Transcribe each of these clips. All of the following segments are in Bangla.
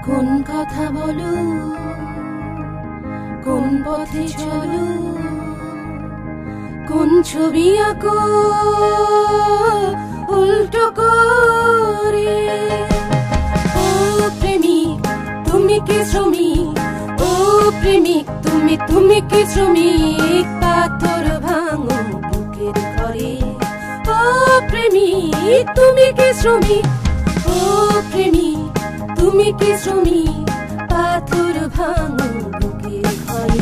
কোন কথা বলো, কোন পথে চলো, কোন ছবি আঁকো উল্টো করে। ও প্রেমিক তুমি কি শ্রমিক, ও প্রেমিক তুমি কি শ্রমিক, পাথর ভাঙো বুকের ঘরে। ও প্রেমিক তুমি কি শ্রমিক, ও প্রেমিক তুমি কি শ্রমিক, পাথর ভাঙো বুকের ঘরে।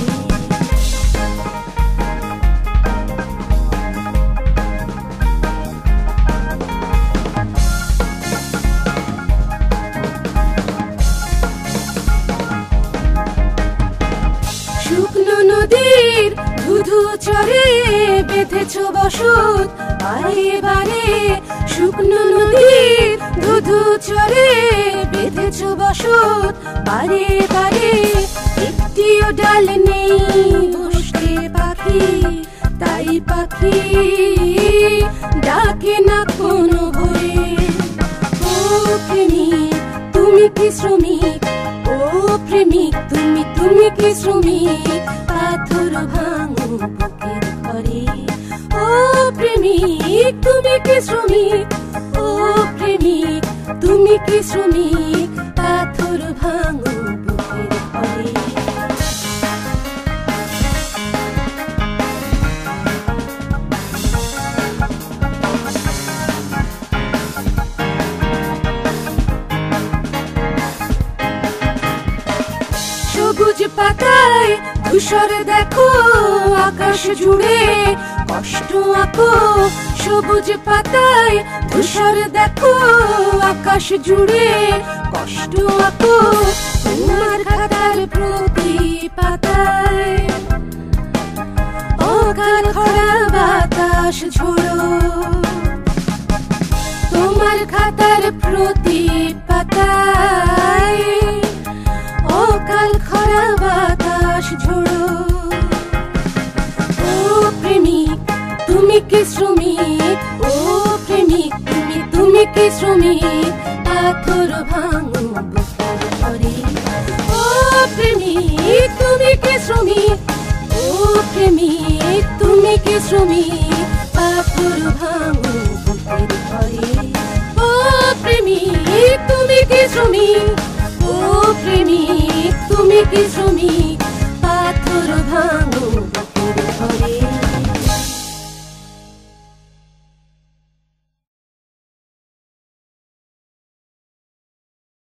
শুকনো নদীর ধুধু চরে বেঁধেছ বসত বারে বারে। শুকনো নদীর ধুধু চরে বেঁধেছ বসত বারে বারে। একটিও ডাল নেই বসতে পাখি, তাই পাখি ডাকে না কোনো ভোরে। ও প্রেমিক তুমি কি শ্রমিক, ও প্রেমিক তুমি কি শ্রমিক, পাথর ভাঙো বুকের ঘরে। ও প্রেমিক তুমি কি শ্রমিক, ও প্রেমিক তুমি কি শ্রমিক, পাথর ভাঙো বুকের ঘরে। সবুজ পাতায় ধূসর দেখো আকাশ জুড়ে কষ্ট আঁকো। সবুজ পাতায় ধূসর দেখো আকাশ জুড়ে কষ্ট আঁকো। তোমার খাতার প্রতি পাতায় অকাল খরা বাতাস ঝোড়ো। তোমার খাতার প্রতি পাতায় অকাল খরা বাতাস ঝোড়ো। ও প্রেমিক তুমি কি শ্রমিক, ও প্রেমিক তুমি কি শ্রমিক, পাথর ভাঙো বুকের ঘরে। ও প্রেমিক তুমি কি শ্রমিক, ও প্রেমিক তুমি কি শ্রমিক, পাথর ভাঙো বুকের ঘরে। ও প্রেমিক তুমি কি শ্রমিক, ও প্রেমিক তুমি কি শ্রমিক,